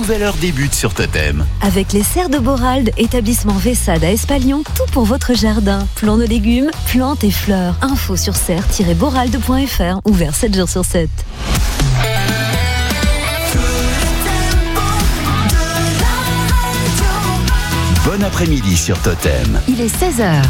nouvelle heure débute sur Totem. Avec les serres de Borald, établissement Vessade à Espalion, tout pour votre jardin. Plants de légumes, plantes et fleurs. Info sur serre-borald.fr, ouvert 7 jours sur 7. Bon après-midi sur Totem. Il est 16h.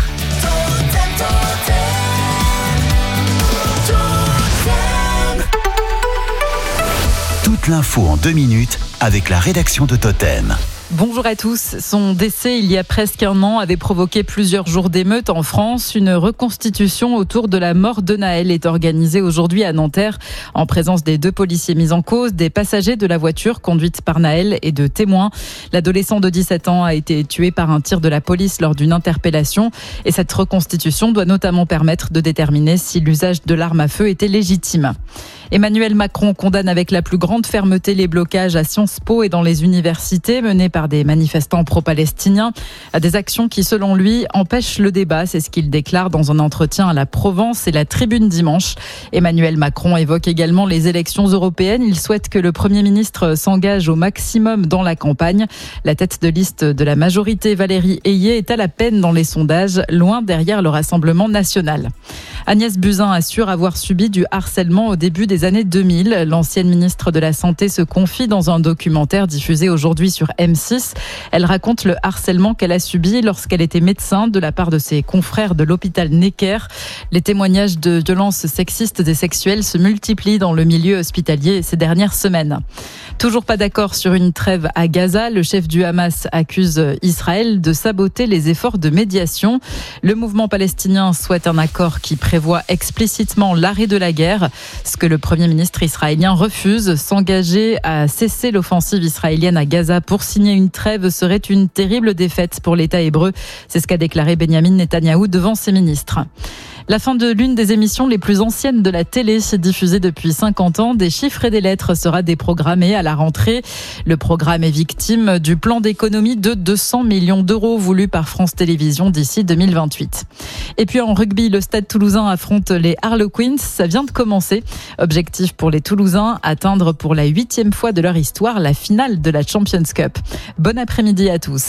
Toute l'info en 2 minutes avec la rédaction de Totem. Bonjour à tous. Son décès il y a presque un an avait provoqué plusieurs jours d'émeutes en France. Une reconstitution autour de la mort de Naël est organisée aujourd'hui à Nanterre en présence des 2 policiers mis en cause, des passagers de la voiture conduite par Naël et de témoins. L'adolescent de 17 ans a été tué par un tir de la police lors d'une interpellation et cette reconstitution doit notamment permettre de déterminer si l'usage de l'arme à feu était légitime. Emmanuel Macron condamne avec la plus grande fermeté les blocages à Sciences Po et dans les universités menés par des manifestants pro-palestiniens. Des actions qui, selon lui, empêchent le débat. C'est ce qu'il déclare dans un entretien à la Provence et la Tribune dimanche. Emmanuel Macron évoque également les élections européennes. Il souhaite que le Premier ministre s'engage au maximum dans la campagne. La tête de liste de la majorité, Valérie Ayé, est à la peine dans les sondages, loin derrière le Rassemblement national. Agnès Buzyn assure avoir subi du harcèlement au début des années 2000. L'ancienne ministre de la Santé se confie dans un documentaire diffusé aujourd'hui sur M6. Elle raconte le harcèlement qu'elle a subi lorsqu'elle était médecin de la part de ses confrères de l'hôpital Necker. Les témoignages de violences sexistes et sexuelles se multiplient dans le milieu hospitalier ces dernières semaines. Toujours pas d'accord sur une trêve à Gaza. Le chef du Hamas accuse Israël de saboter les efforts de médiation. Le mouvement palestinien souhaite un accord qui prévoit explicitement l'arrêt de la guerre. Ce que le Premier ministre israélien refuse, s'engager à cesser l'offensive israélienne à Gaza pour signer une trêve serait une terrible défaite pour l'État hébreu. C'est ce qu'a déclaré Benyamin Netanyahou devant ses ministres. La fin de l'une des émissions les plus anciennes de la télé, diffusée depuis 50 ans, Des chiffres et des lettres, sera déprogrammée à la rentrée. Le programme est victime du plan d'économie de 200 millions d'euros voulu par France Télévisions d'ici 2028. Et puis en rugby, le Stade Toulousain affronte les Harlequins. Ça vient de commencer. Objectif pour les Toulousains, atteindre pour la 8e fois de leur histoire la finale de la Champions Cup. Bon après-midi à tous.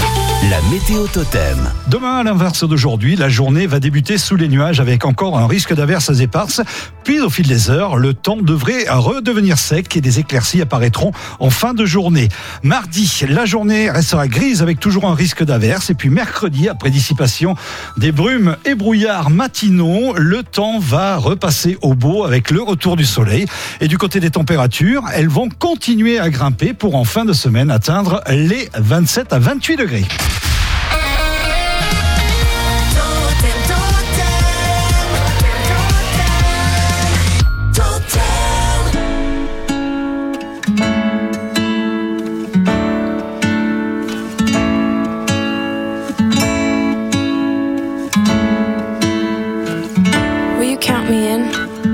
La météo Totem. Demain, à l'inverse d'aujourd'hui, la journée va débuter sous les nuages avec encore un risque d'averses éparses. Puis, au fil des heures, le temps devrait redevenir sec et des éclaircies apparaîtront en fin de journée. Mardi, la journée restera grise avec toujours un risque d'averses. Et puis mercredi, après dissipation des brumes et brouillards matinaux, le temps va repasser au beau avec le retour du soleil. Et du côté des températures, elles vont continuer à grimper pour en fin de semaine atteindre les 27 à 28 degrés. Count me in.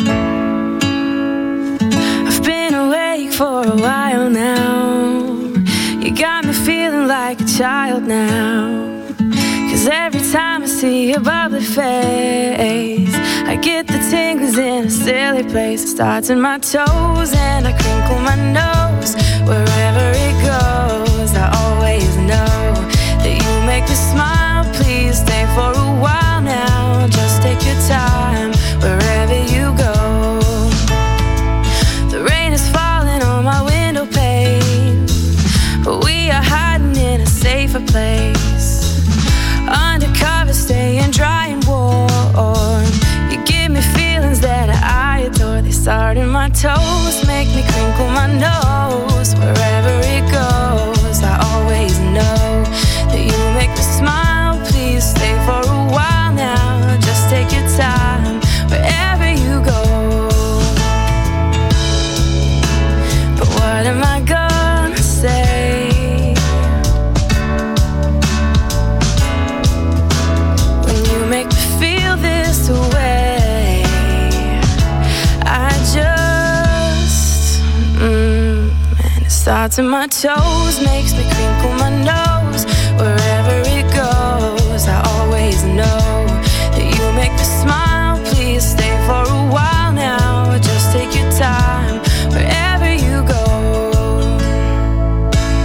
I've been awake for a while now. You got me feeling like a child now. 'Cause every time I see your bubbly face, I get the tingles in a silly place. It starts in my toes and I crinkle my nose. Wherever it goes, I always know that you make me smile. Please stay for a while now. Just take your time. Wherever you go, the rain is falling on my window pane, but we are hiding in a safer place. Undercover, staying dry and warm. You give me feelings that I adore. They start in my toes, make me crinkle my nose. Wherever it goes, I always know that you make me smile. Please stay for a while now. Just take your time. Wherever you go. But what am I gonna say when you make me feel this way? I just and it starts in my toes, makes me crinkle my nose. Wherever it goes, I always know that you make me smile. Please stay for a while now. Just take your time wherever you go.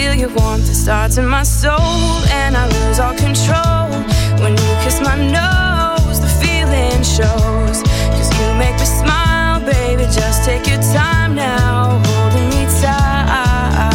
feel your warmth, it starts in my soul, and I lose all control. When you kiss my nose, the feeling shows. 'Cause you make me smile, baby, just take your time now, holding me tight.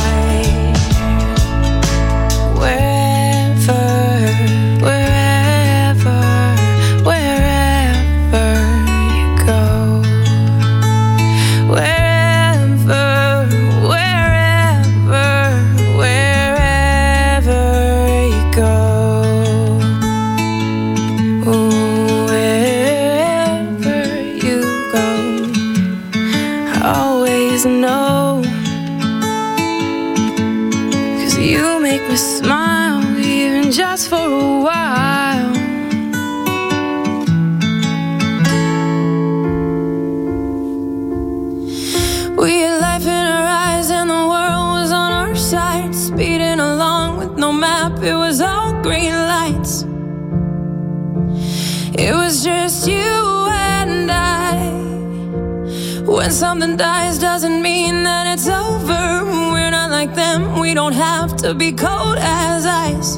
Just for a while. We had life in our eyes and the world was on our side, speeding along with no map, it was all green lights. It was just you and I. When something dies doesn't mean that it's over. We're not like them, we don't have to be cold as ice.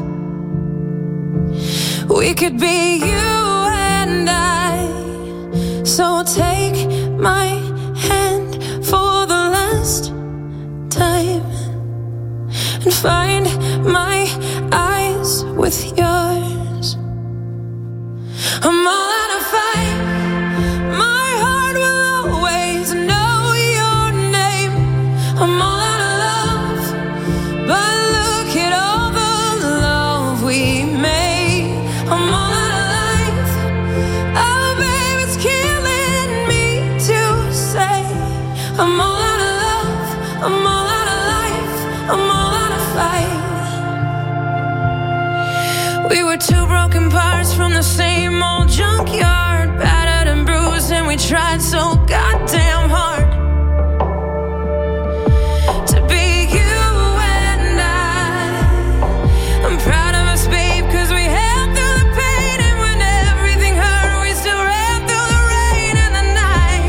We could be you and I. So take my hand for the last time and find my eyes with yours. I'm all out of fight. My heart will always know your name. I'm all out of love, but look at all the love we made. I'm all out of life. Oh, babe, it's killing me to say. I'm all out of love. I'm all out of life. I'm all out of fight. We were two broken parts from the same old junkyard, battered and bruised, and we tried so goddamn hard to be you and I. I'm proud of us, babe, 'cause we held through the pain, and when everything hurt, we still ran through the rain and the night.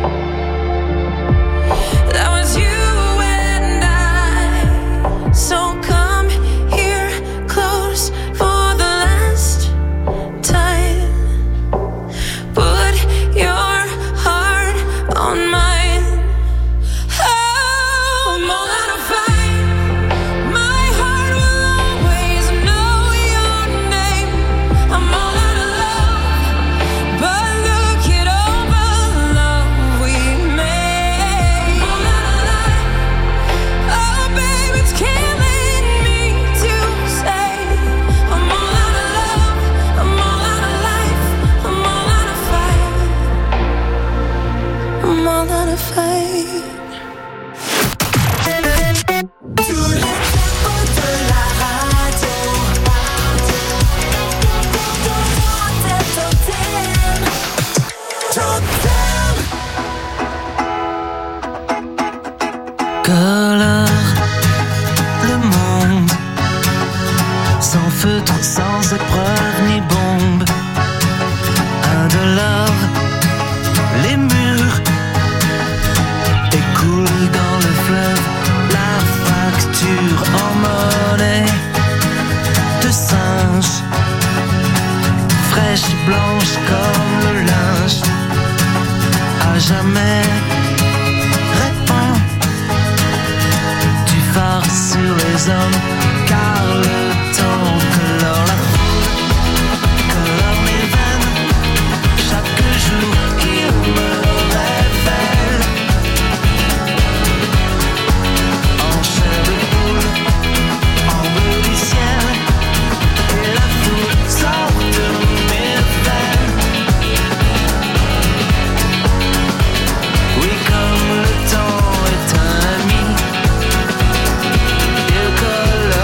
That was you and I. So come here close for the last time. Put your heart on mine. Oh, I'm all out of fight. My heart will always know your name. I'm all out of love, but look at all the love we made. I'm all out of life. Oh, babe, it's killing me to say. I'm all out of love. I'm all out of life. I'm all out of fight. I'm all out of fight. Colore le monde, sans feutre, sans épreuve ni bombe. Indolore, les murs écoulent dans le fleuve la facture en monnaie de singe, fraîche blanche comme le linge. À jamais répand du phare sur les hommes, car le temps colore la foule, colore mes veines, chaque jour qu'il me révèle. En chair de poule, en bleu du ciel, et la foule sort de mes veines. Oui, comme le temps est un ami, il colore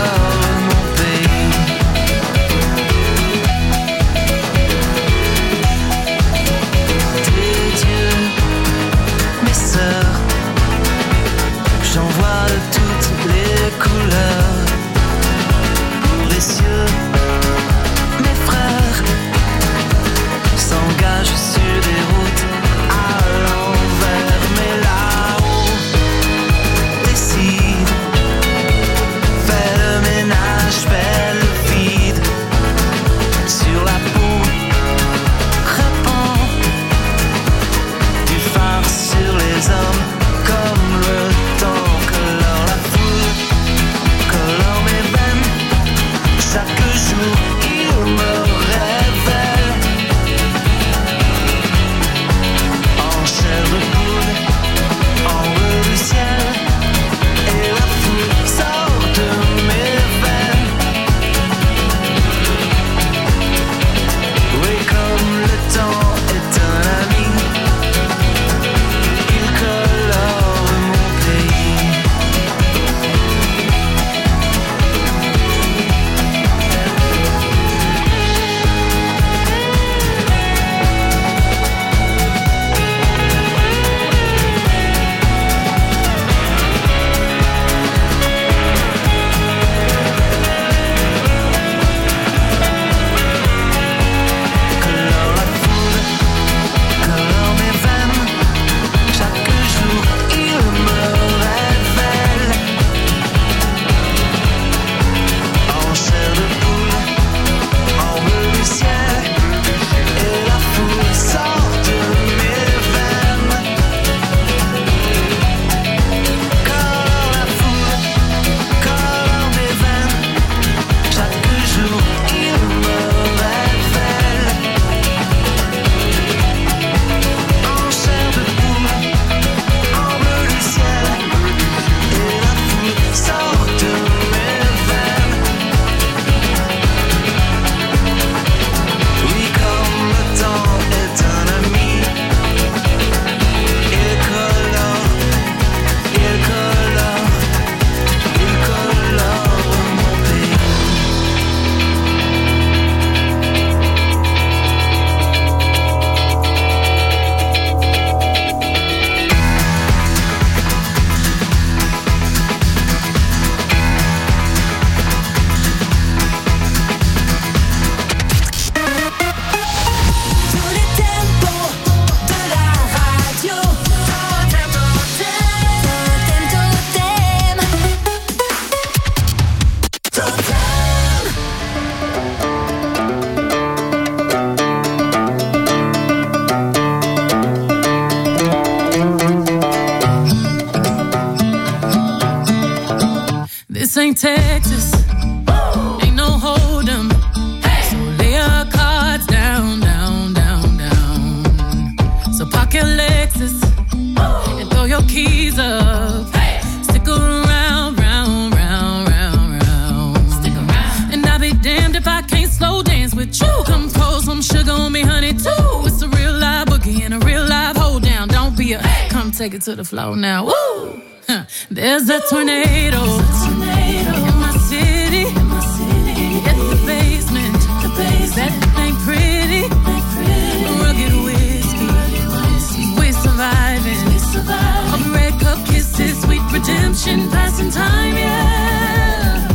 ain't Texas. Ain't no hold 'em. So lay your cards down, down, down, down. So park your Lexus and throw your keys up. Stick around, round, round, round, round. Stick around. And I'll be damned if I can't slow dance with you. Come pour some sugar on me, honey, too. It's a real live boogie and a real live hold down. Don't be a come take it to the floor now. Woo! There's a tornado in my city. At the basement. That ain't pretty. Rugged whiskey. We're surviving. Of red cup kisses, sweet redemption, passing time, yeah.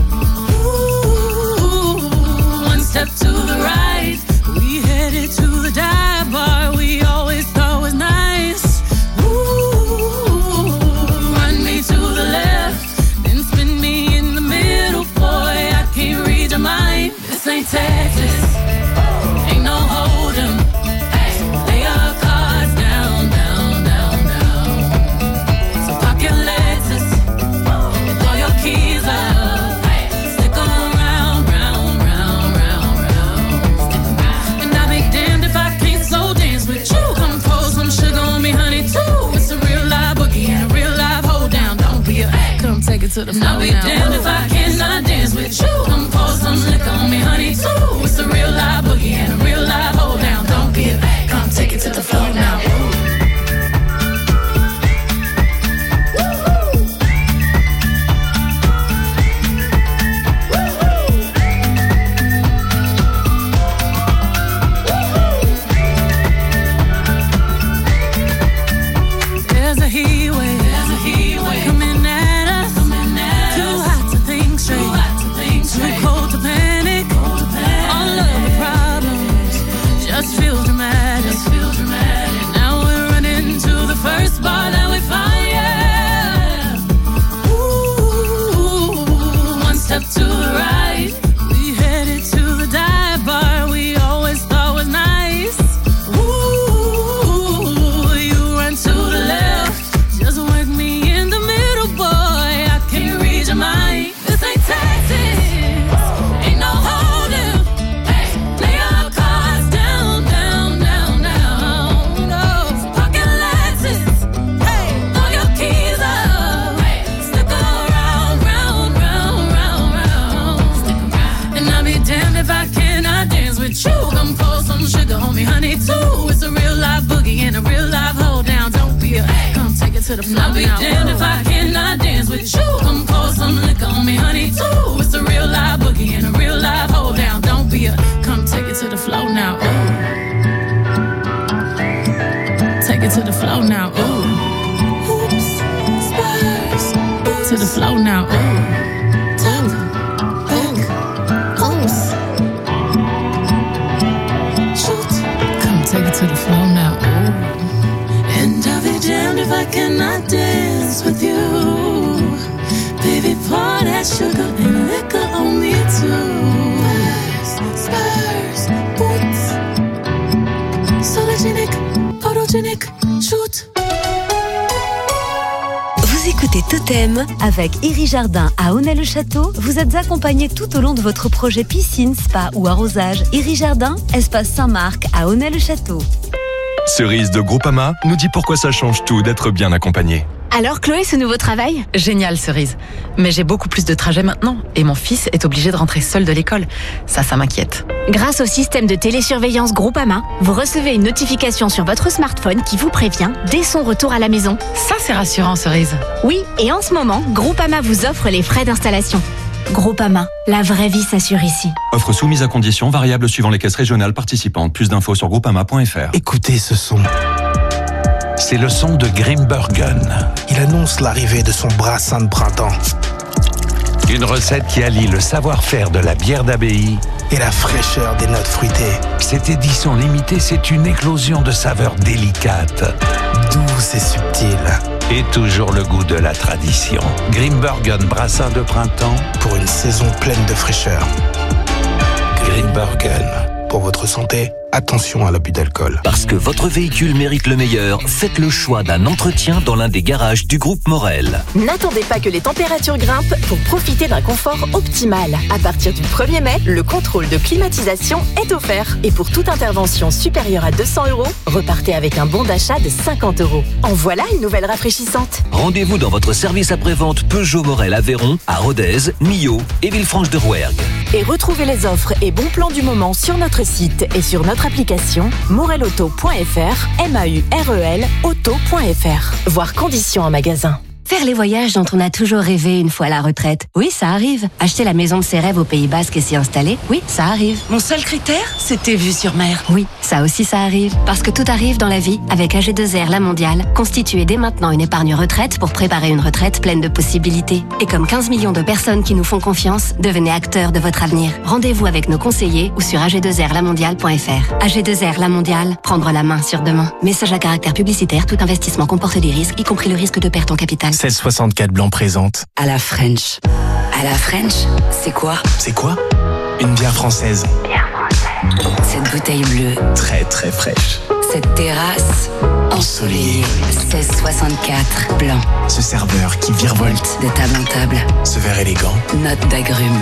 Ooh, one step to the right. We headed to the dive bar we always thought was nice. Ooh, run me to the left, then spin me in the middle, boy, I can't read your mind. This ain't Texas, ain't no hold 'em. Lay your cards down, down, down, down. So park your Lexus and throw your keys up. Stick around, round, round, round, round. And I'll be damned if I can't slow dance with you. Come pour some sugar on me, honey, too. It's a real live boogie and a real live hold down. Don't be a come take it to the floor. I'll be damned if I cannot dance with you. Come pour some liquor on me, honey, too. It's a real live boogie and a real live hold down. Don't be a come take it to the floor now. There's a heat wave coming at us. Too hot to think straight, too cold to panic. All of the problems just feel dramatic. Now we're running to the first bar that we find, yeah. Ooh, one step to the right. We headed to the dive bar we always thought was nice. Ooh, you run to the left, just work me in the middle, boy, I can't read your mind. This ain't Texas, ain't no holding. Lay your cards down, down, down, down. No, pocket Lexus, throw your keys up. Stick around, round, round, round, round. And I'll be damned if I cannot dance with you. Come pour some sugar on me, honey, too. It's a real live boogie and a real live hold down. Don't be a come take it to the floor. I'll be damned if I cannot dance with you. Come pour some liquor on me, honey, too. It's a real live boogie and a real live hold down. Don't be a come take it to the floor now. Ooh. Take it to the floor now. Ooh. Oops, Spurs. To the floor now. Ooh. Top, back, oops. Shoot. Come take it to the floor now. Ooh. And I'll be damned if I cannot dance with you. Baby, pour that sugar and liquor on me too. Spurs, boots. Sologenic, photogenic, shoot. Vous écoutez Totem avec Iris Jardin à Aunay-le-Château. Vous êtes accompagné tout au long de votre projet piscine, spa ou arrosage. Iris Jardin, espace Saint-Marc à Aunay-le-Château. Cerise de Groupama nous dit pourquoi ça change tout d'être bien accompagné. Alors Chloé, ce nouveau travail ? Génial, Cerise. Mais j'ai beaucoup plus de trajets maintenant et mon fils est obligé de rentrer seul de l'école. Ça m'inquiète. Grâce au système de télésurveillance Groupama, vous recevez une notification sur votre smartphone qui vous prévient dès son retour à la maison. Ça, c'est rassurant, Cerise. Oui, et en ce moment, Groupama vous offre les frais d'installation. Groupama, la vraie vie s'assure ici. Offre soumise à conditions, variable suivant les caisses régionales participantes. Plus d'infos sur groupama.fr. Écoutez ce son. C'est le son de Grimbergen. Il annonce l'arrivée de son brassin de printemps. Une recette qui allie le savoir-faire de la bière d'abbaye et la fraîcheur des notes fruitées. Cette édition limitée, c'est une éclosion de saveurs délicates, douces et subtiles. Et toujours le goût de la tradition. Grimbergen brassin de printemps pour une saison pleine de fraîcheur. Grimbergen, Pour votre santé, attention à l'abus d'alcool. Parce que votre véhicule mérite le meilleur, faites le choix d'un entretien dans l'un des garages du groupe Morel. N'attendez pas que les températures grimpent pour profiter d'un confort optimal. À partir du 1er mai, le contrôle de climatisation est offert. Et pour toute intervention supérieure à 200 €, repartez avec un bon d'achat de 50 €. En voilà une nouvelle rafraîchissante. Rendez-vous dans votre service après-vente Peugeot Morel Aveyron, à Rodez, Millau et Villefranche-de-Rouergue. Et retrouvez les offres et bons plans du moment sur notre site et sur notre application morelauto.fr, MAUREL auto.fr. Voir conditions en magasin. Faire les voyages dont on a toujours rêvé une fois à la retraite. Oui, ça arrive. Acheter la maison de ses rêves au Pays Basque et s'y installer. Oui, ça arrive. Mon seul critère, c'était vue sur mer. Oui, ça aussi ça arrive. Parce que tout arrive dans la vie. Avec AG2R La Mondiale, constituez dès maintenant une épargne retraite pour préparer une retraite pleine de possibilités. Et comme 15 millions de personnes qui nous font confiance, devenez acteurs de votre avenir. Rendez-vous avec nos conseillers ou sur ag2rlamondiale.fr. AG2R La Mondiale, prendre la main sur demain. Message à caractère publicitaire, tout investissement comporte des risques, y compris le risque de perte en capital. 1664 Blanc présente. À la French. À la French, c'est quoi? C'est quoi? Une bière française. Bière française. Cette bouteille bleue. Très très fraîche. Cette terrasse ensoleillée. 1664 Blanc. Ce serveur qui virevolte. De table en table. Ce verre élégant. Note d'agrumes.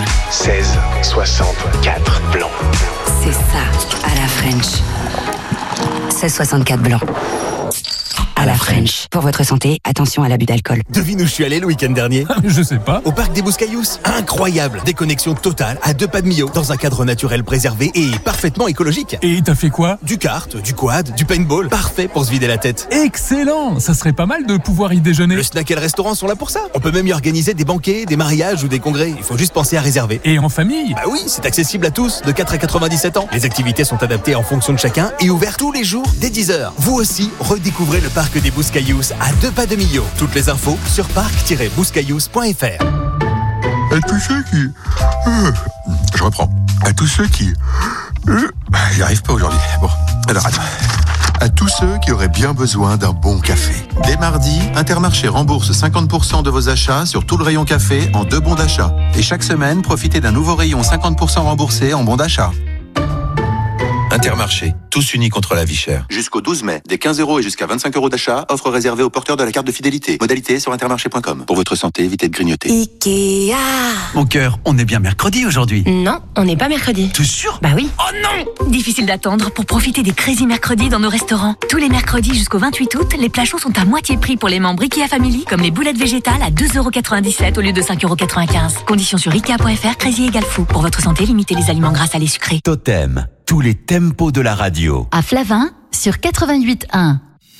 1664 Blanc. C'est ça, à la French. 1664 Blanc. À la French. Pour votre santé, attention à l'abus d'alcool. Devine où je suis allé le week-end dernier? Je sais pas. Au parc des Bouscaïous. Incroyable. Déconnexion totale à 2 pas de Millau, dans un cadre naturel préservé et parfaitement écologique. Et t'as fait quoi? Du kart, du quad, du paintball. Parfait pour se vider la tête. Excellent. Ça serait pas mal de pouvoir y déjeuner. Le snack et le restaurant sont là pour ça. On peut même y organiser des banquets, des mariages ou des congrès. Il faut juste penser à réserver. Et en famille? Bah oui, c'est accessible à tous, de 4 à 97 ans. Les activités sont adaptées en fonction de chacun et ouvertes tous les jours dès 10h. Vous aussi, redécouvrez le parc des Bouscaïous à 2 pas de Millau. Toutes les infos sur parc-bouscaïous.fr. À tous ceux qui... je reprends. À tous ceux qui... J'y arrive pas aujourd'hui. Bon, alors attends. À tous ceux qui auraient bien besoin d'un bon café. Dès mardi, Intermarché rembourse 50% de vos achats sur tout le rayon café en 2 bons d'achat. Et chaque semaine, profitez d'un nouveau rayon 50% remboursé en bons d'achat. Intermarché, tous unis contre la vie chère. Jusqu'au 12 mai, des 15 € et jusqu'à 25 € d'achat, offre réservée aux porteurs de la carte de fidélité. Modalité sur intermarché.com. Pour votre santé, évitez de grignoter. Ikea. Mon cœur, on est bien mercredi aujourd'hui. Non, on n'est pas mercredi. T'es sûr? Bah oui. Oh non! Difficile d'attendre pour profiter des Crazy Mercredis dans nos restaurants. Tous les mercredis jusqu'au 28 août, les plats chauds sont à moitié prix pour les membres Ikea Family, comme les boulettes végétales à 2,97 € au lieu de 5,95 €. Conditions sur Ikea.fr, Crazy égale fou. Pour votre santé, limitez les aliments gras, salés, sucrés. Totem, tous les tempos de la radio. À Flavin, sur 88.1.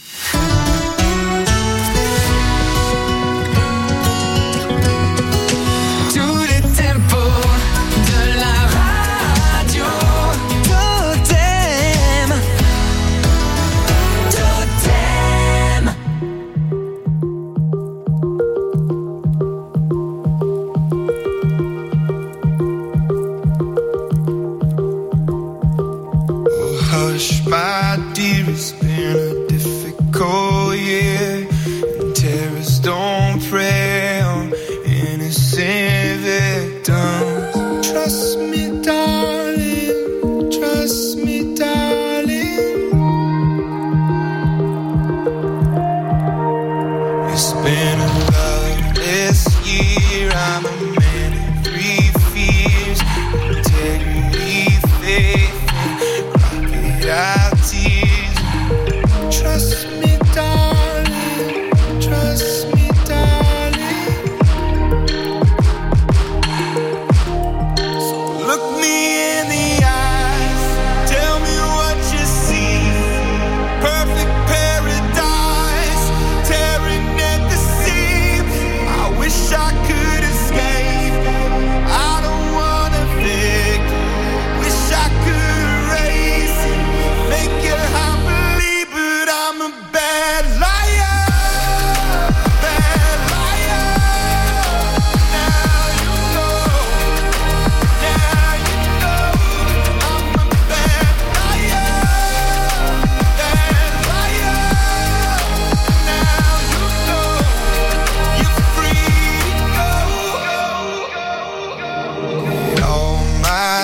Tous les tempos de la radio. Totem. Totem. Hush, my dear, it's been a difficult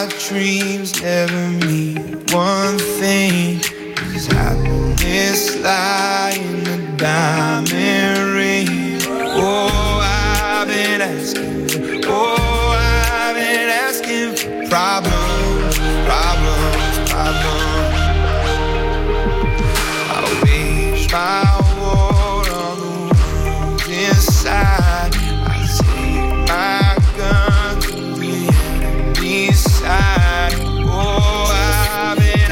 My dreams never mean one thing. Is happiness lie in the diamond ring? Oh, I've been asking for problems, problems, problems. I wage my war on the wounds inside. I take my gun to the enemy's side. Oh, I've been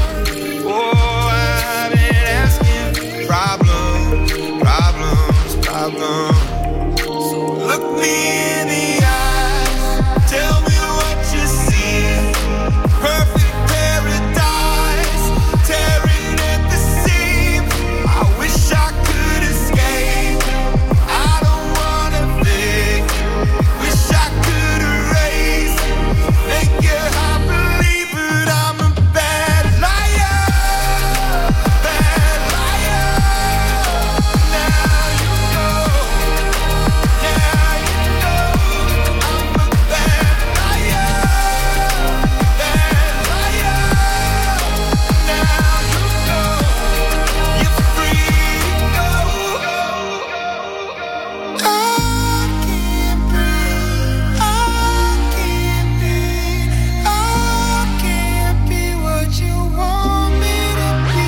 asking for problems, problems, problems. So look me in the eyes, tell me what you see. Perfect paradise, tearing at the seam. I wish I could escape. I don't wanna think. Wish I could erase. Make your heart believe, but I'm a bad liar. Bad liar. Now you know. Now you know. I'm a bad liar. Bad liar. Now you know. You're free to go. I can't breathe. I can't be what you want me to be.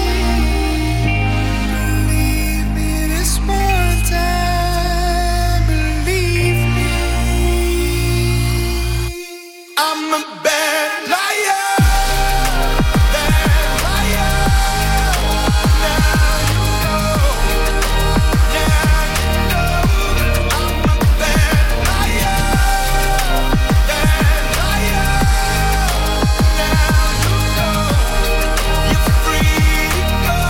Believe me this one time. Believe me. I'm a bad liar. Bad liar. Now you know. Now you know. I'm a bad liar. Bad liar. Now you know. You're free to go.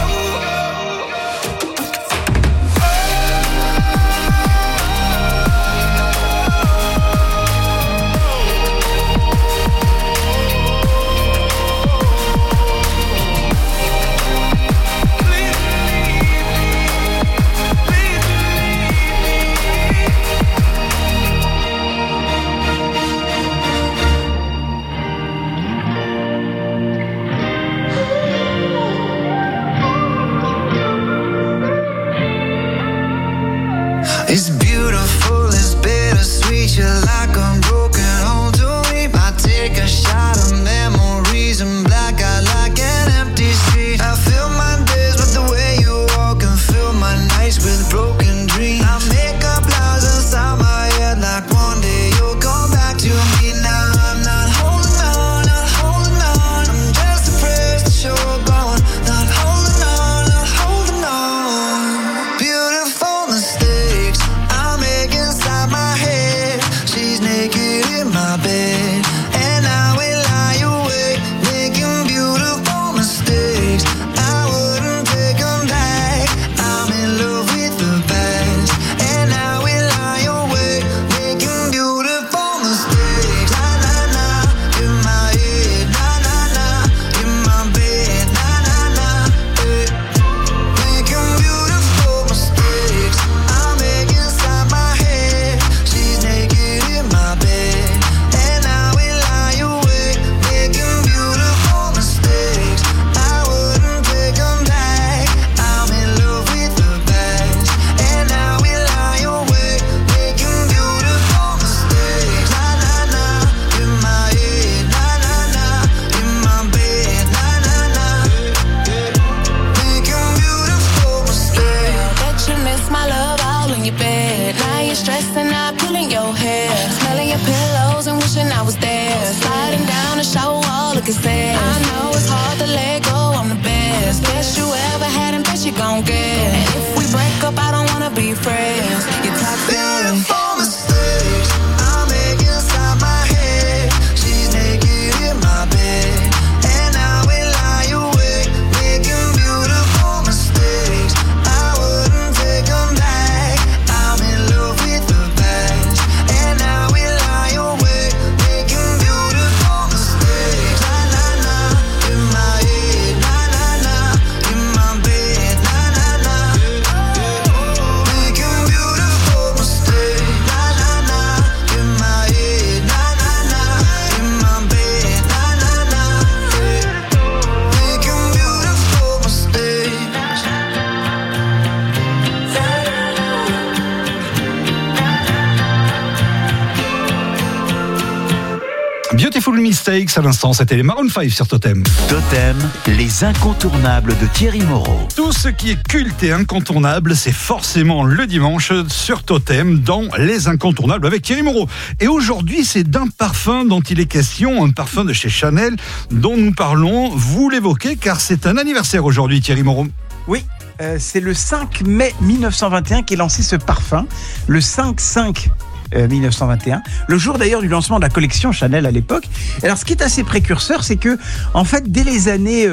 Beautiful Mistakes à l'instant, c'était les Maroon 5 sur Totem. Totem, les incontournables de Thierry Moreau. Tout ce qui est culte et incontournable, c'est forcément le dimanche sur Totem dans les incontournables avec Thierry Moreau. Et aujourd'hui, c'est d'un parfum dont il est question, un parfum de chez Chanel dont nous parlons. Vous l'évoquez car c'est un anniversaire aujourd'hui, Thierry Moreau. Oui. C'est le 5 mai 1921 qu'est lancé ce parfum, le 5/5 1921, le jour d'ailleurs du lancement de la collection Chanel à l'époque. Alors ce qui est assez précurseur, c'est que en fait dès les années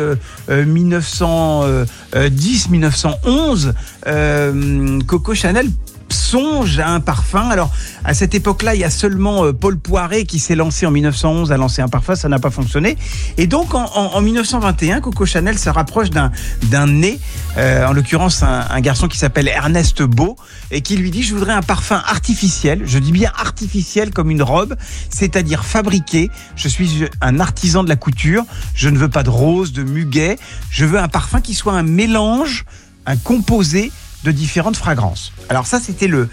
1910-1911, Coco Chanel songe à un parfum. Alors à cette époque-là, il y a seulement Paul Poiret qui s'est lancé en 1911 à lancer un parfum, ça n'a pas fonctionné. Et donc en 1921, Coco Chanel se rapproche d'un nez, en l'occurrence un garçon qui s'appelle Ernest Beau, et qui lui dit: je voudrais un parfum artificiel, je dis bien artificiel comme une robe, c'est-à-dire fabriqué. Je suis un artisan de la couture, je ne veux pas de rose, de muguet, je veux un parfum qui soit un mélange, un composé de différentes fragrances. Alors ça, c'était le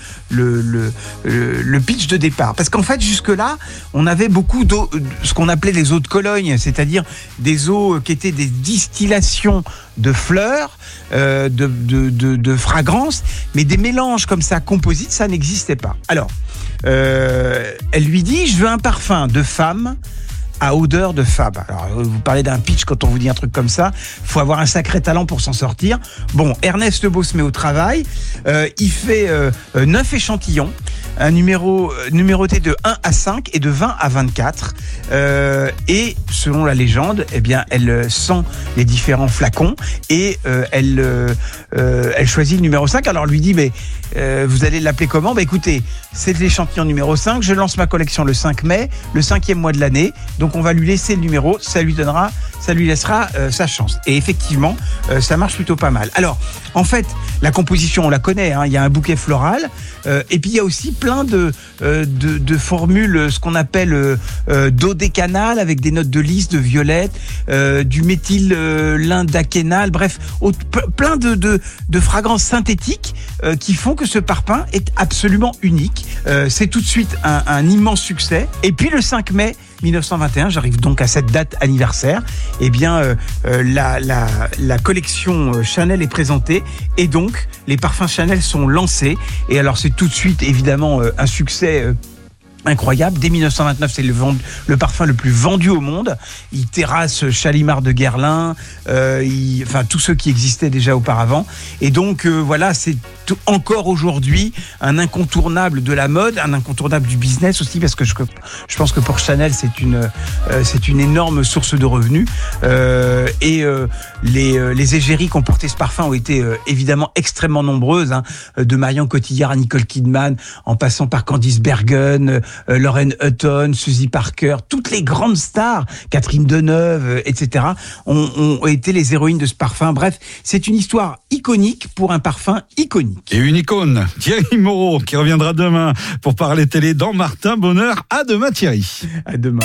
pitch de départ. Parce qu'en fait, jusque-là, on avait beaucoup d'eau, ce qu'on appelait les eaux de Cologne, c'est-à-dire des eaux qui étaient des distillations de fleurs, de fragrances, mais des mélanges comme ça, composites, ça n'existait pas. Alors, elle lui dit: je veux un parfum de femme à odeur de femme. Alors, vous parlez d'un pitch, quand on vous dit un truc comme ça, faut avoir un sacré talent pour s'en sortir. Bon, Ernest Beau se met au travail, il fait 9 échantillons, un numéroté de 1 à 5 et de 20 à 24. Et selon la légende, eh bien, elle sent les différents flacons et elle choisit le numéro 5. Alors, elle lui dit: mais vous allez l'appeler comment? Bah écoutez, c'est l'échantillon numéro 5, je lance ma collection le 5 mai, le 5e mois de l'année, donc on va lui laisser le numéro, ça lui laissera sa chance. Et effectivement, ça marche plutôt pas mal. Alors, en fait, la composition, on la connaît, hein, il y a un bouquet floral, et puis il y a aussi plein de formules, ce qu'on appelle dodécanal, avec des notes de lys, de violette, du méthylindacénal, bref, plein de fragrances synthétiques qui font que ce parfum est absolument unique. C'est tout de suite un immense succès. Et puis le 5 mai 1921, j'arrive donc à cette date anniversaire, eh bien la collection Chanel est présentée et donc les parfums Chanel sont lancés. Et alors c'est tout de suite évidemment un succès incroyable. Dès 1929, c'est le parfum le plus vendu au monde. Il terrasse Chalimard de Guerlain, enfin tous ceux qui existaient déjà auparavant. Et donc voilà, c'est encore aujourd'hui un incontournable de la mode, un incontournable du business aussi, parce que je pense que pour Chanel c'est une énorme source de revenus. Les égéries qui ont porté ce parfum ont été évidemment extrêmement nombreuses, hein, de Marion Cotillard à Nicole Kidman, en passant par Candice Bergen, Lauren Hutton, Suzy Parker, toutes les grandes stars, Catherine Deneuve, etc., ont été les héroïnes de ce parfum. Bref, c'est une histoire iconique pour un parfum iconique. Et une icône, Thierry Moreau, qui reviendra demain pour parler télé dans Martin Bonheur. À demain, Thierry. À demain.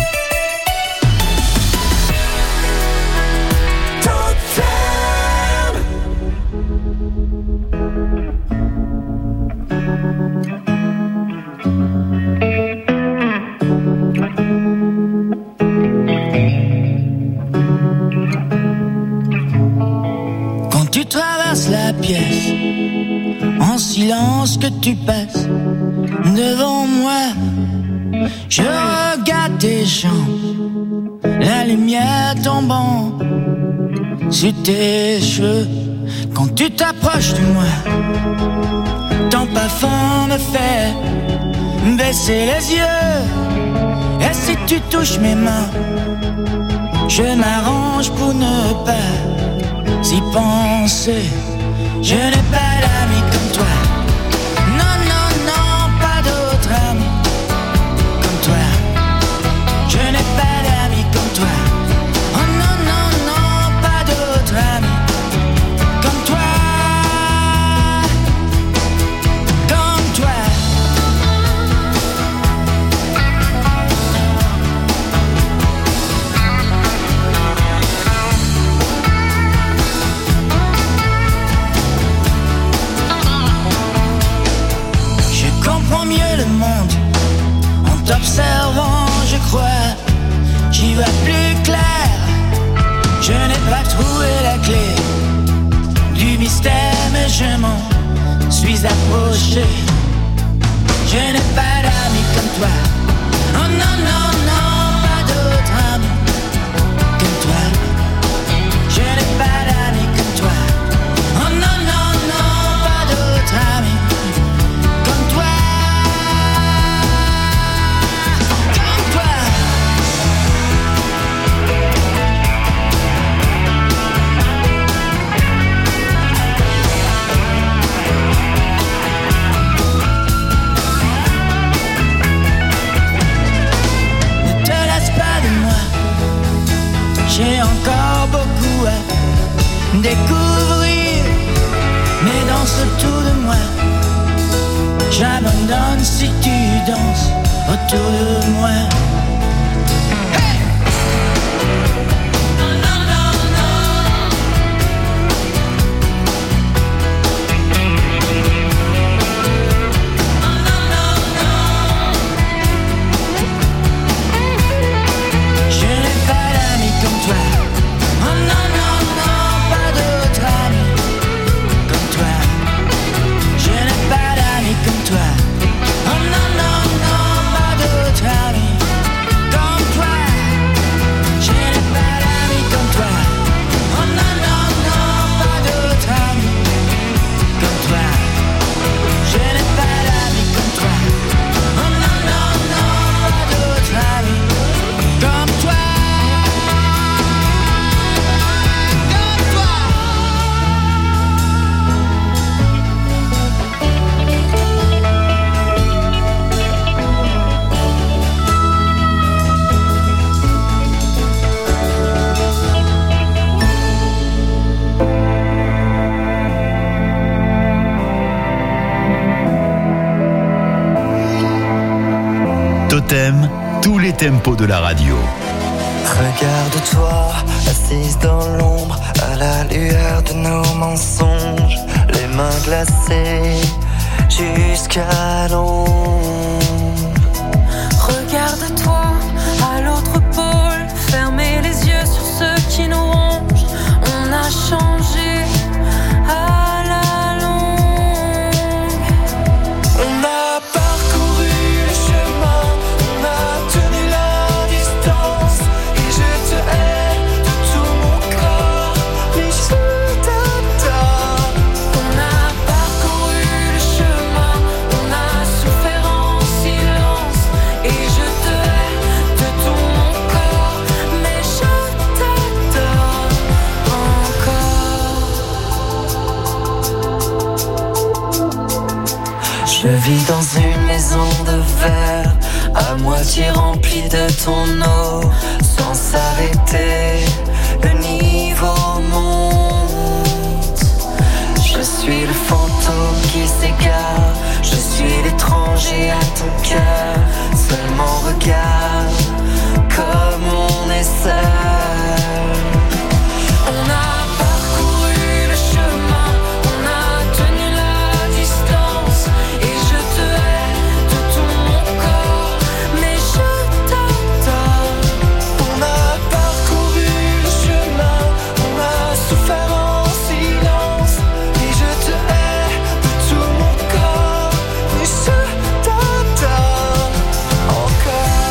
Quand tu traverses la pièce, en silence que tu passes devant moi, je regarde tes jambes, la lumière tombant sur tes cheveux. Quand tu t'approches de moi, ton parfum me fait baisser les yeux. Et si tu touches mes mains, je m'arrange pour ne pas y penser. Je n'ai pas d'amis comme toi. Non, non, non, pas d'autre ami comme toi. Je n'ai pas d'amis comme toi. Oh non, non, non, pas d'autre ami comme toi. Comme toi. découvrir, mais danse autour de moi. J'abandonne si tu danses autour de moi. Totem, tous les tempos de la radio. Regarde-toi, assise dans l'ombre, à la lueur de nos mensonges, les mains glacées jusqu'à l'ombre. Regarde-toi à l'autre pôle, fermez les yeux sur ceux qui nous rongent. On a changé à la longue. On a parcouru le chemin, on a tenu la distance, et je te hais de tout mon corps, mais je t'adore. On a parcouru le chemin, on a souffert en silence, et je te hais de tout mon corps, mais je t'adore encore. Je vis dans une maison de verre, à moitié remplie de ton eau, sans s'arrêter, le niveau monte. Je suis le fantôme qui s'égare, je suis l'étranger à ton cœur. Seulement regarde comme on est seul. On a parcouru le chemin, on a tenu la distance, et je te hais de tout mon corps, mais je t'adore. On a parcouru le chemin, on a souffert en silence, et je te hais de tout mon corps, mais je t'adore encore.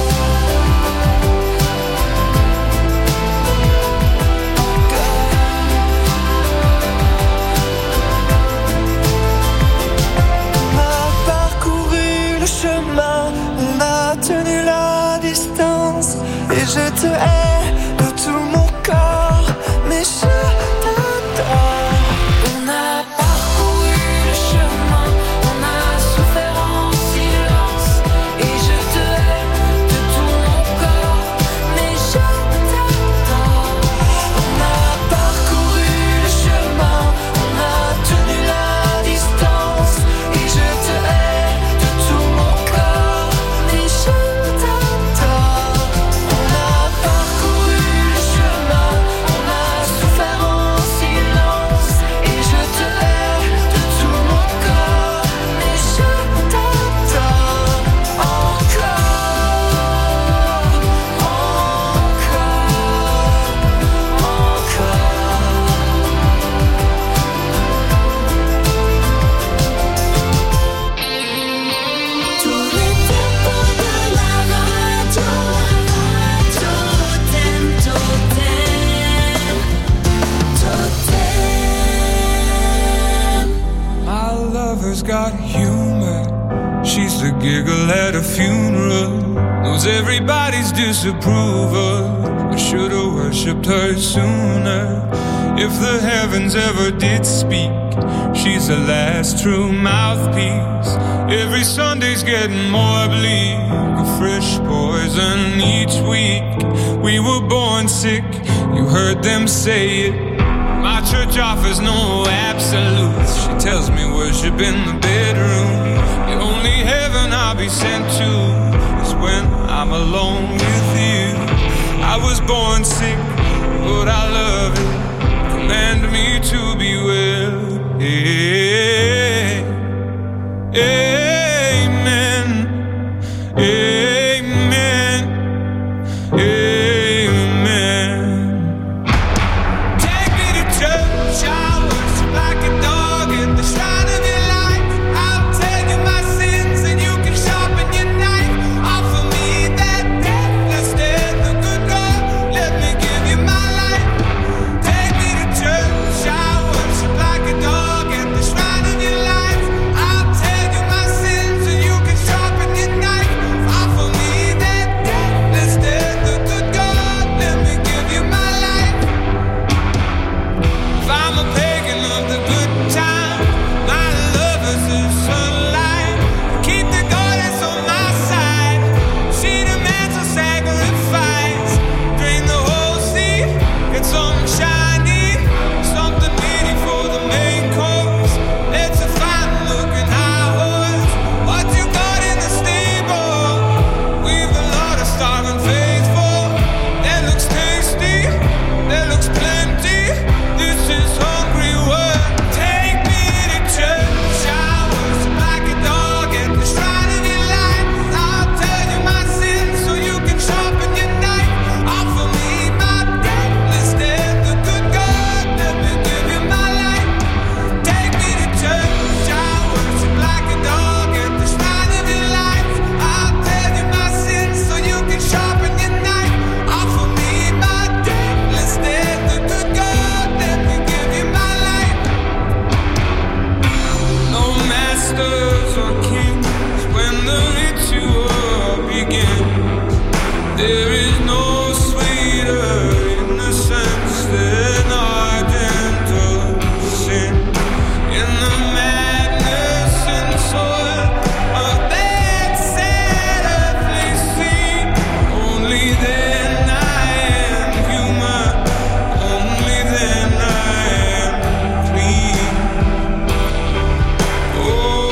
On a parcouru le chemin, on a tenu la distance, et je te hais de tout mon corps, mais je t'adore. On a parcouru le chemin, on a souffert en silence, et je te hais de tout mon corps, mais je t'adore. On a parcouru le chemin, on a tenu la distance, et je te hais de tout mon corps, mais je t'adore. On a parcouru le chemin, on a souffert en silence, et je te hais de tout mon corps, mais je t'adore encore, Tous les tempos de la radio, Totem, Totem. My lover's got humor. She's the giggle at a funeral. Knows everybody's disapproval, but should've worshipped her sooner. If the heavens ever did speak, she's the last true mouthpiece. Every Sunday's getting more bleak, a fresh poison each week. We were born sick, you heard them say it. My church offers no absolutes. She tells me worship in the bedroom. The only heaven I'll be sent to is when I'm alone with you. I was born sick, but I love it. Command me to be well. Amen. Amen. Amen. Take me to church. I'll worship like a dog at the shrine of your life. I'll tell you my sins and you can sharpen your knife. Offer me that deathless death, the good God. Let me give you my life. Take me to church. I'll worship like a dog at the shrine of your life. I'll tell you my sins and you can sharpen your knife. Offer me that deathless death, the good God. Let me give you my life. If I'm a pagan of the good time, my love is the sunlight. Keep the goddess on my side. She demands a sacrifice. Drain the whole sea, get something shiny, something meaty for the main course. It's a fine looking high horse. What you got in the stable? We've a lot of starving faithful. That looks tasty, that looks plenty. This is hungry work. Take me to church. I worship like a dog at the shrine of your life. I'll tell you my sins so you can sharpen your knife. Offer me my deathless death, the good God. Let me give you my life. Take me to church. I worship like a dog at the shrine of your life. I'll tell you my sins so you can sharpen your knife. Offer me my deathless death, the good God. Let me give you my life. No masters or kings when the ritual begins. There is no sweeter innocence than argent sin. In the madness and soil of that sad earthly scene, only then I am human. Only then I am clean. Oh,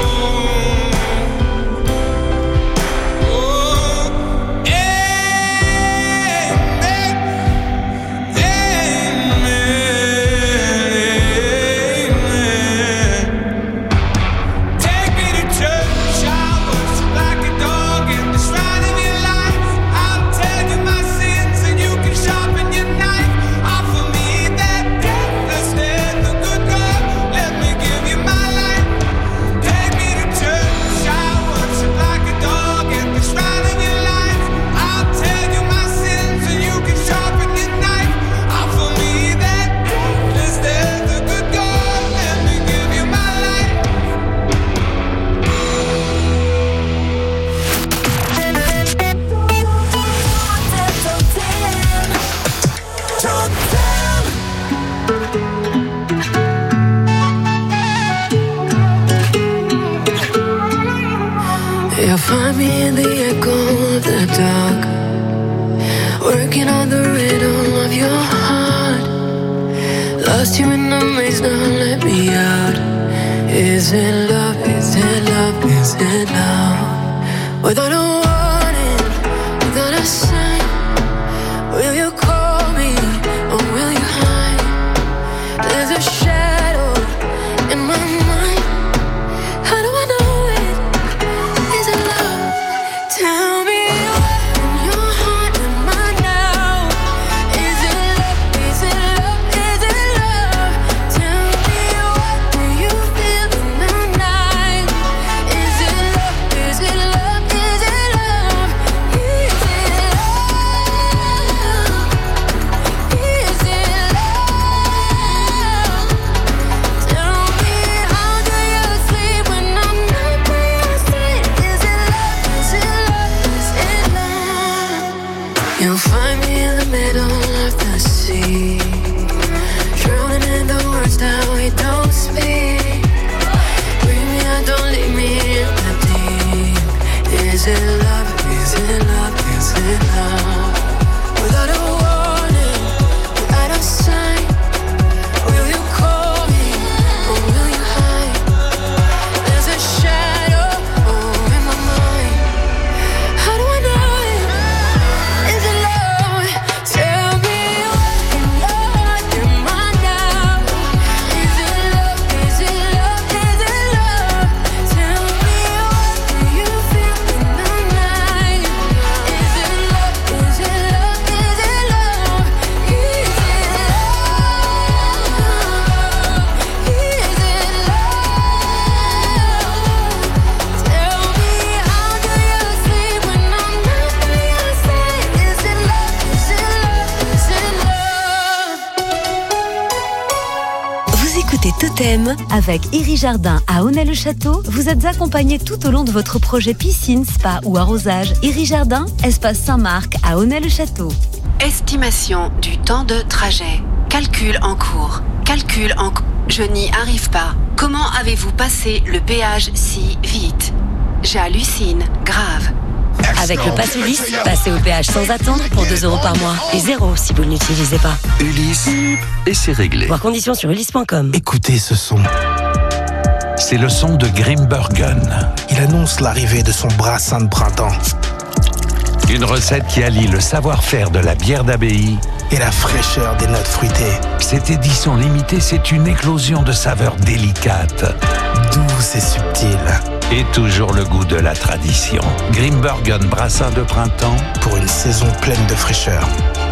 You'll find me in the echo of the dark, working on the rhythm of your heart. Lost you in the maze, now let me out. Is it love? Is it love? Is it love? Without a warning, without a sign, will you call me or will you hide? There's a shadow in my mind. How do I know it? Is it love? Tell me what's in your heart and mine now. Is it love? Is it love? Is it love? Tell me what do you feel in the night? Is it love? Is it love? Is it love? Is it love? Is it love? Tell me how do you sleep when I'm not by your side? Is it love? Is it love? Is it love? You'll find me in the middle of the sea, drowning in the words that we don't speak. Bring me out, don't leave me in the deep. Is it love? Is it love? Is it love? Without a warning, without a sign, will you Totem, avec Iris Jardin à Aunay-le-Château, vous êtes accompagné tout au long de votre projet piscine, spa ou arrosage. Iris Jardin, espace Saint-Marc à Aunay-le-Château. Estimation du temps de trajet. Calcul en cours. Je n'y arrive pas. Comment avez-vous passé le péage si vite? J'hallucine. Grave. Avec le pass Ulysse, passez au péage sans attendre pour 2 € par mois. Et 0 si vous ne l'utilisez pas. Ulysse, et c'est réglé. Voir conditions sur ulysse.com. Écoutez ce son. C'est le son de Grimbergen. Il annonce l'arrivée de son brassin de printemps. Une recette qui allie le savoir-faire de la bière d'abbaye et la fraîcheur des notes fruitées. Cette édition limitée, c'est une éclosion de saveurs délicates, douces et subtiles. Et toujours le goût de la tradition. Grimbergen brassin de printemps pour une saison pleine de fraîcheur.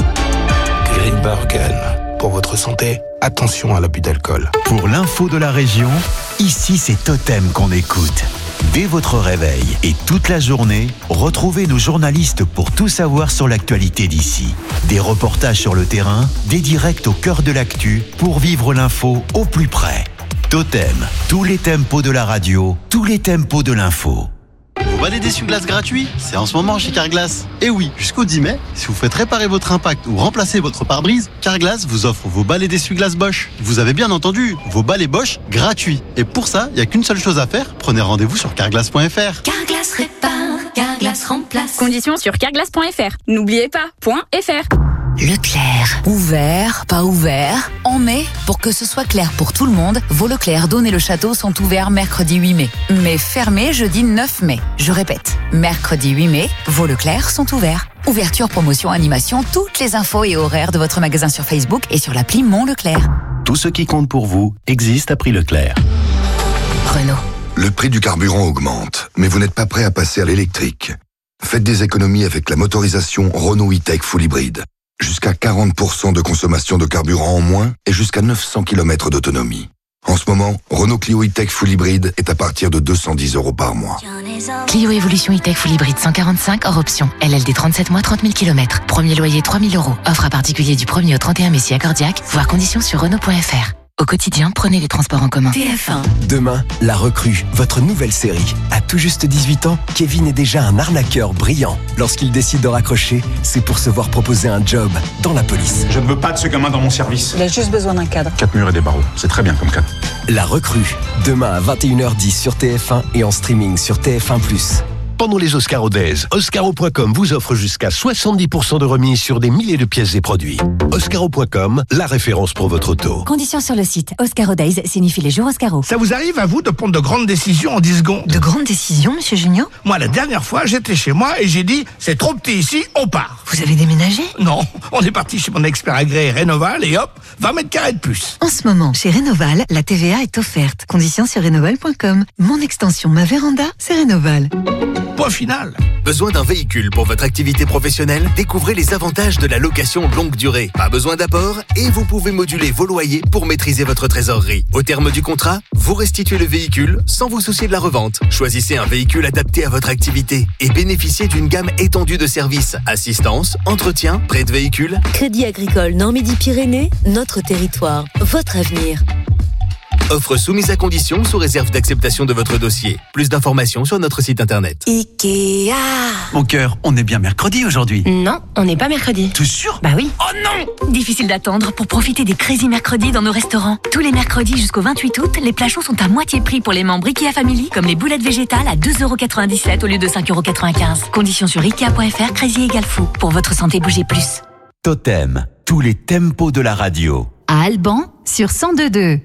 Grimbergen. Pour votre santé, attention à l'abus d'alcool. Pour l'info de la région, ici c'est Totem qu'on écoute. Dès votre réveil et toute la journée, retrouvez nos journalistes pour tout savoir sur l'actualité d'ici. Des reportages sur le terrain, des directs au cœur de l'actu pour vivre l'info au plus près. Totem, tous les tempos de la radio, tous les tempos de l'info. Vos balais d'essuie-glace gratuits, c'est en ce moment chez Carglass. Et oui, jusqu'au 10 mai, si vous faites réparer votre impact ou remplacer votre pare-brise, Carglass vous offre vos balais d'essuie-glace Bosch. Vous avez bien entendu, vos balais Bosch gratuits. Et pour ça, il n'y a qu'une seule chose à faire, prenez rendez-vous sur carglass.fr. Carglass répare, Carglass remplace. Conditions sur carglass.fr. N'oubliez pas, .fr. Leclerc. Ouvert, pas ouvert. En mai, pour que ce soit clair pour tout le monde, vos Leclerc d'Aunay-le-Château sont ouverts mercredi 8 mai. Mais fermés jeudi 9 mai. Je répète, mercredi 8 mai, vos Leclerc sont ouverts. Ouverture, promotion, animation, toutes les infos et horaires de votre magasin sur Facebook et sur l'appli Mon Leclerc. Tout ce qui compte pour vous existe à prix Leclerc. Renault. Le prix du carburant augmente, mais vous n'êtes pas prêt à passer à l'électrique. Faites des économies avec la motorisation Renault E-Tech Full Hybrid. Jusqu'à 40% de consommation de carburant en moins et jusqu'à 900 km d'autonomie. En ce moment, Renault Clio E-Tech Full Hybrid est à partir de 210 € par mois. Clio Evolution E-Tech Full Hybrid 145 hors option. LLD 37 mois, 30 000 km. Premier loyer 3 000 €. Offre à particulier du 1er au 31 mai si accordiaque. Voir conditions sur Renault.fr. Au quotidien, prenez les transports en commun. TF1. Demain, La Recrue, votre nouvelle série. À tout juste 18 ans, Kevin est déjà un arnaqueur brillant. Lorsqu'il décide de raccrocher, c'est pour se voir proposer un job dans la police. Je ne veux pas de ce gamin dans mon service. Il a juste besoin d'un cadre. 4 murs et des barreaux, c'est très bien comme cadre. La Recrue, demain à 21h10 sur TF1 et en streaming sur TF1+. Pendant les Oscaro Days, Oscaro.com vous offre jusqu'à 70% de remise sur des milliers de pièces et produits. Oscaro.com, la référence pour votre auto. Conditions sur le site. Oscaro Days signifie les jours Oscaro. Ça vous arrive à vous de prendre de grandes décisions en 10 secondes? De grandes décisions, monsieur Junio? Moi, la dernière fois, j'étais chez moi et j'ai dit, c'est trop petit ici, on part. Vous avez déménagé? Non, on est parti chez mon expert agréé Rénoval et hop, 20 mètres carrés de plus. En ce moment, chez Rénoval, la TVA est offerte. Conditions sur rénoval.com. Mon extension, ma véranda, c'est Rénoval. Point final. Besoin d'un véhicule pour votre activité professionnelle? Découvrez les avantages de la location longue durée. Pas besoin d'apport et vous pouvez moduler vos loyers pour maîtriser votre trésorerie. Au terme du contrat, vous restituez le véhicule sans vous soucier de la revente. Choisissez un véhicule adapté à votre activité et bénéficiez d'une gamme étendue de services. Assistance, entretien, prêt de véhicule. Crédit agricole Nord-Midi-Pyrénées, notre territoire, votre avenir. Offre soumise à condition sous réserve d'acceptation de votre dossier. Plus d'informations sur notre site internet. Ikea. Mon cœur, on est bien mercredi aujourd'hui. Non, on n'est pas mercredi. T'es sûr? Bah oui. Oh non! Difficile d'attendre pour profiter des Crazy Mercredis dans nos restaurants. Tous les mercredis jusqu'au 28 août, les plats chauds sont à moitié prix pour les membres Ikea Family, comme les boulettes végétales à 2,97 € au lieu de 5,95 €. Conditions sur Ikea.fr, Crazy égale fou. Pour votre santé, bougez plus. Totem, tous les tempos de la radio. À Alban, sur 102.2.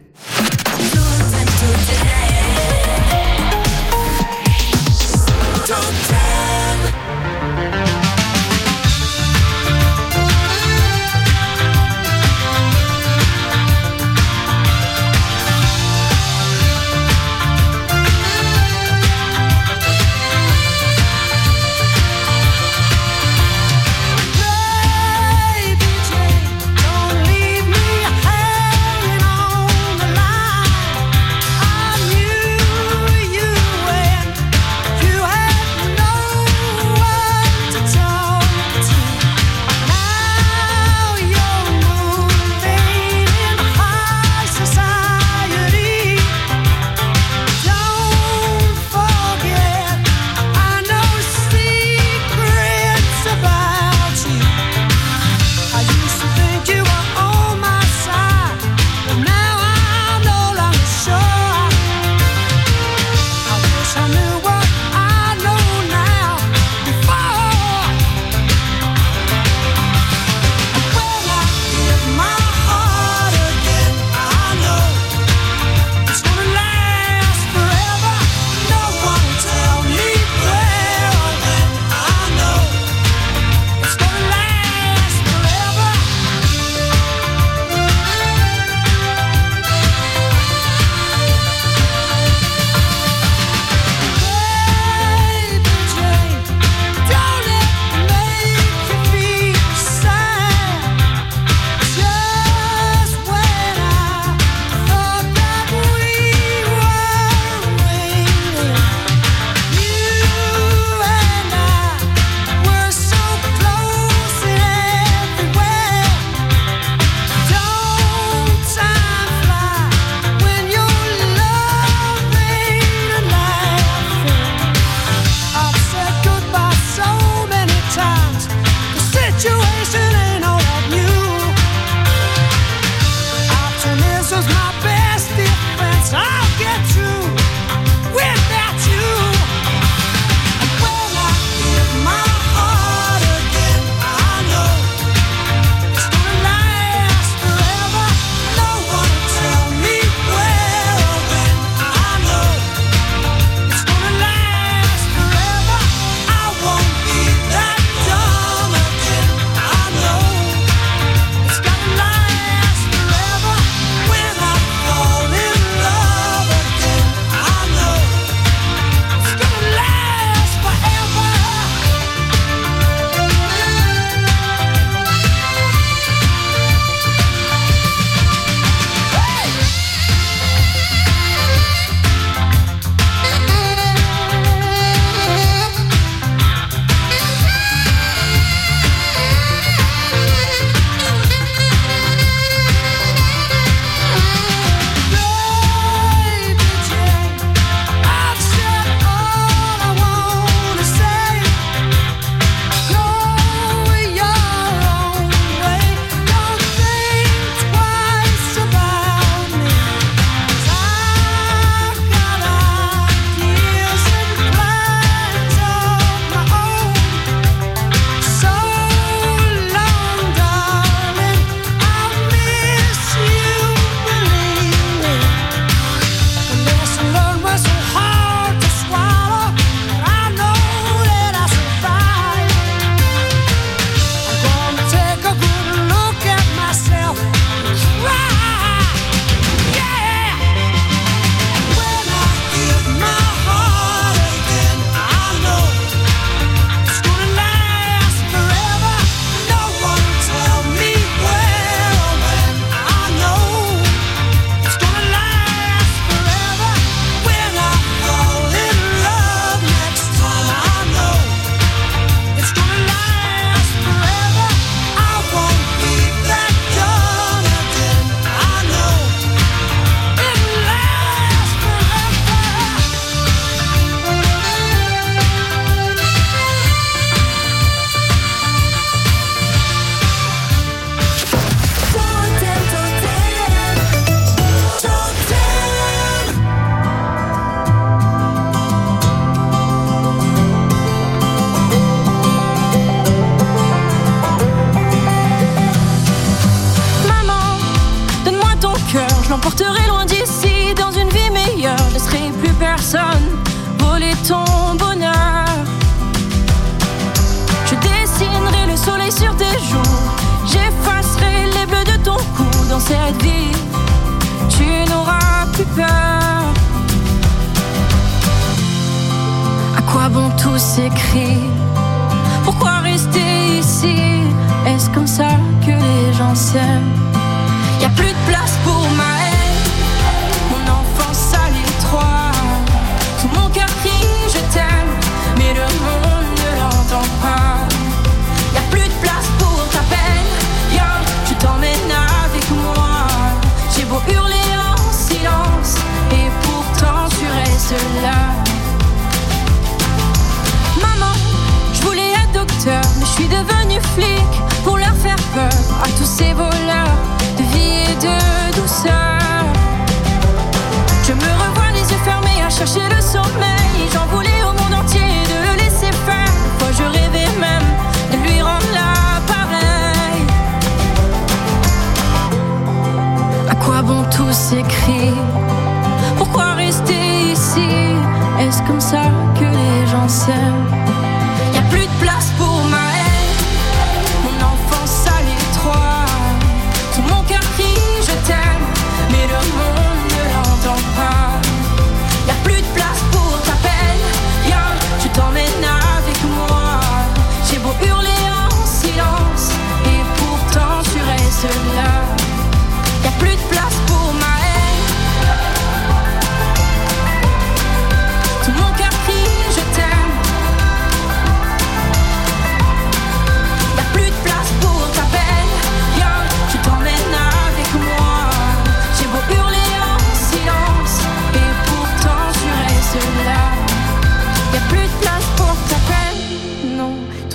Don't leave me hanging on the line. situation ain't all that new. Optimism's my best defense. I'll get through without you. And when I give my heart again, I know it's gonna last forever. No one will tell me where or when. I know it's gonna last forever. I won't be that dumb again. I know it's gonna last forever. When I fall in love again, I know it's gonna last forever. Baby Jane, I've said all I wanna say. Go your own way. Don't think twice about me. 'Cause I've got ideas and plans of my own. So long, darling, I'll miss you, believe me. The lesson learned was so hard to swallow, but I know that I survived. I'm gonna take a good look at myself and cry, yeah. When I give my heart again, I know it's gonna last forever. No one will tell me where or when. I know it's gonna last forever. When I fall in love next time, I know it's gonna last forever. I won't be that dumb again. I know it'll last forever. Maman, donne-moi ton cœur, je l'emporterai loin d'ici, dans une vie meilleure. Je laisserai plus personne voler ton bonheur. Je dessinerai le soleil sur tes joues, j'effacerai les bleus de ton cou. Dans cette vie, tu n'auras plus peur. À quoi bon tous ces cris? Pourquoi rester ici? Est-ce comme ça que les gens s'aiment? Y'a plus de place pour ma haine, mon enfance à l'étroit. Tout mon cœur crie je t'aime, mais le monde ne l'entend pas. Y'a plus de place pour ta peine, viens, je t'emmène avec moi. J'ai beau hurler en silence, et pourtant tu restes là. Maman, je voulais être docteur, mais je suis devenue flic pour leur faire peur à tous ces voleurs de vie et de douceur.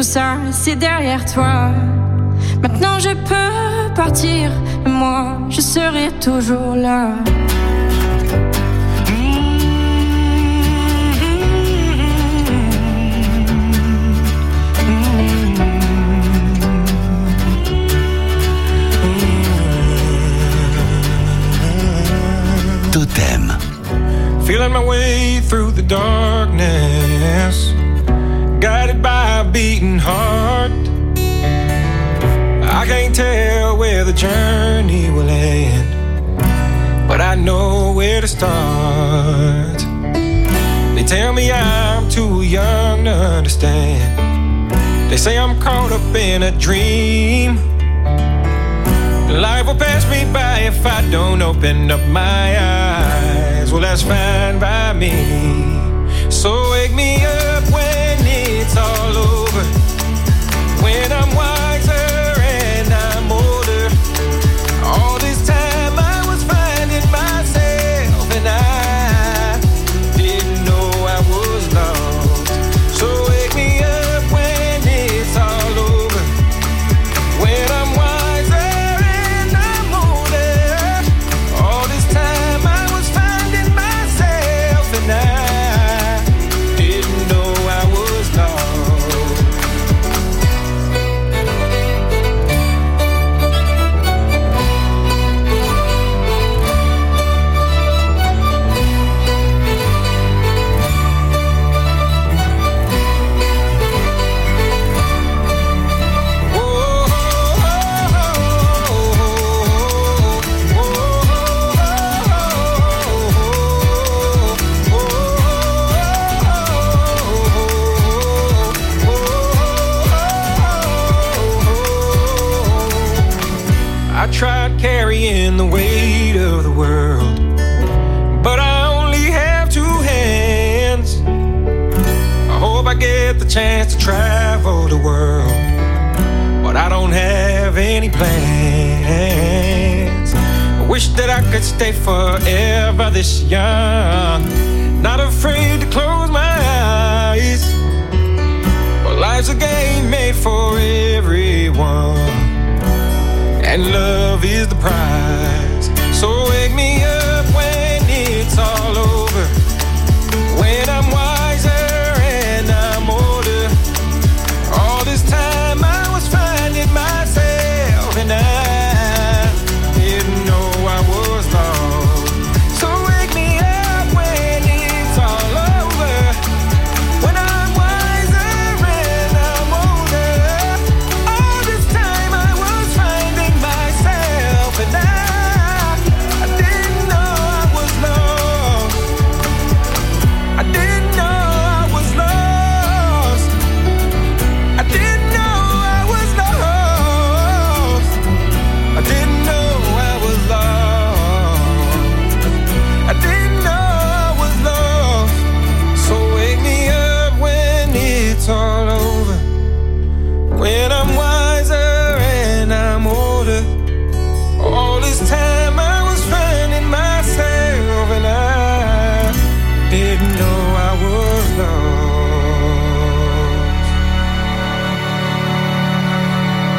ça, c'est derrière toi. Maintenant je peux partir, et moi, je serai toujours là. Totem. Feeling my way through the darkness, guided by a beating heart. I can't tell where the journey will end, but I know where to start. They tell me I'm too young to understand. They say I'm caught up in a dream. Life will pass me by if I don't open up my eyes. Well, that's fine by me. So wake me up when it's all over, when I'm wiser and I'm older. All this time I was finding myself, and I didn't know I was lost. So wake me up when it's all over, when I'm wiser. Tried carrying the weight of the world, but I only have two hands. I hope I get the chance to travel the world, but I don't have any plans. I wish that I could stay forever this young, not afraid to close my eyes. But life's a game made for everyone, and love is the prize.